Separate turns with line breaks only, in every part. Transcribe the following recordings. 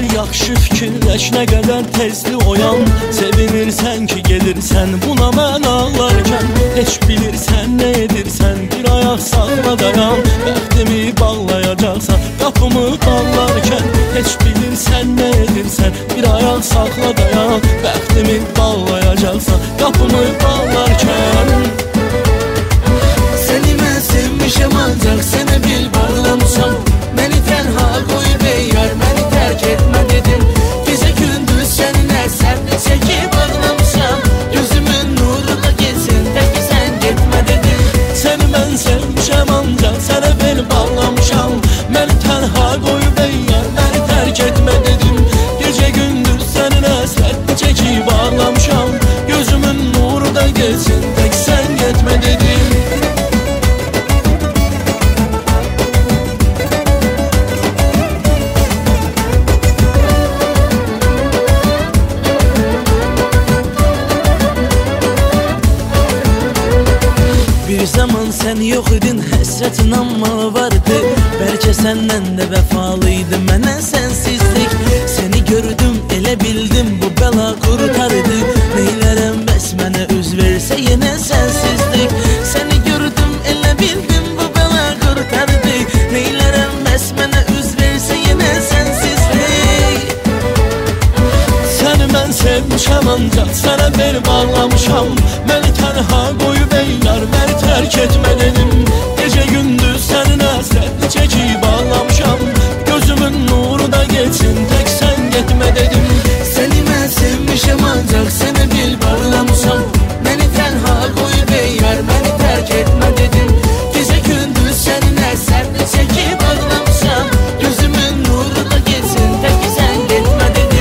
yaxşı fikirləş, nə qədər tezli oyan. Sevinirsən ki gelirsən buna mən ağlarkən. Heç bilirsən nə edirsən, bir ayaq sağla dayan. Bəxtimi bağlayacaqsan qapımı bağlarkən. Heç bilirsən nə edirsən, bir ayaq sağla dayan. Bəxtimi bağlayacaqsan qapımı bağlarkən.
Seni mən sevmişəm ancaq sənə bil bağlamışam. Məni tənha qoyub ey yar, məni tərk etmə dedim. Gecə gündüz səninlə səbri çəkib ağlamışam. Gözümün nuruna geçsin də ki sən getmə dedim.
Səni mən sevmişəm ancaq sənə bel bağlamışam. Məni tənha qoyub ey yar, məni tərk etmə dedim. Gecə gündüz sənin həsrətini çəkib ağlamışam. Gözümün nuru da geçsin də ki sən getmə dedim.
Bir zaman sən yox idin, həsrətin amma vardı. Bəlkə səndən də vəfalıydı mənə sənsizlik. Səni gördüm, elə bildim bu bəla qurtardı. Neylərəm bəs mənə üz versə yenə sənsizlik. Səni gördüm, elə bildim bu bəla qurtardı. Neylərəm bəs mənə üz versə yenə sənsizlik.
Səni mən sevmişəm ancaq sənə bel bağlamışam. Məni tənha qoyub ey yar, məni tərk etmə dedim. Gecə gündüz sənin həsrətini çəkib ağlamışam. Gözümün nuru da geçsin tək sən getmə dedim.
Səni mən sevmişəm ancaq sənə bil bağlamışam. Məni tənha qoyub ey yar, məni tərk etmə dedim. Gecə gündüz sənin həsrətini çəkib ağlamışam. Gözümün nuru da geçsin tək sən getmə dedim.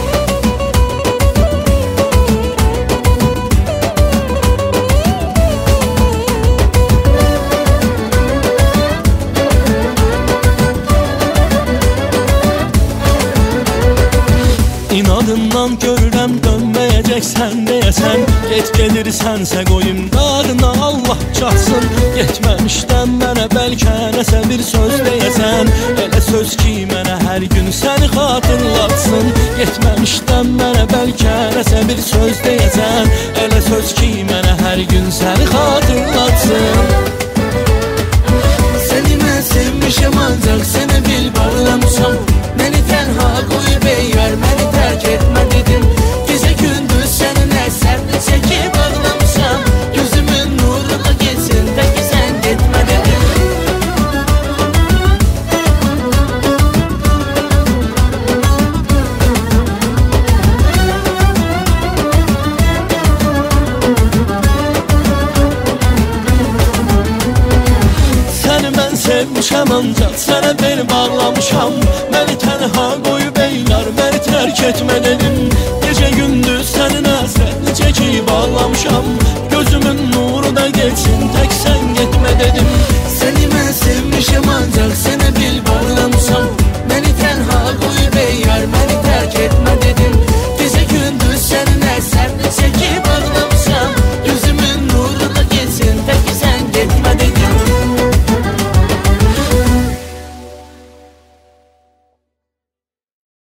İnadından görürəm dönməyəcəksən deyəsən. Get gelirsənsə qoyum darına Allah çatsın. Getməmişdən mənə bəlkə nəsə bir söz deyəsən. Elə söz ki mənə hər gün səni xatırlatsın. Getməmişdən mənə bəlkə nəsə bir söz deyəsən. Elə söz ki mənə hər gün səni xatırlatsın.
Səni mən sevmişəm ancaq sənə bil bağlamışam. Məni tənha qoyub ey yar, məni tərk etmə dedim. Gecə gündüz sənin həsrətini çəkib ağlamışam. Gözümün nuruna geçsin də ki sən getmə dedim.
Səni mən sevmişəm ancaq sənə bel bağlamışam. Məni tənha qoyub ey yar, məni tərk etmə dedim. Gecə gündüz sənin həsrətini çəkib ağlamışam.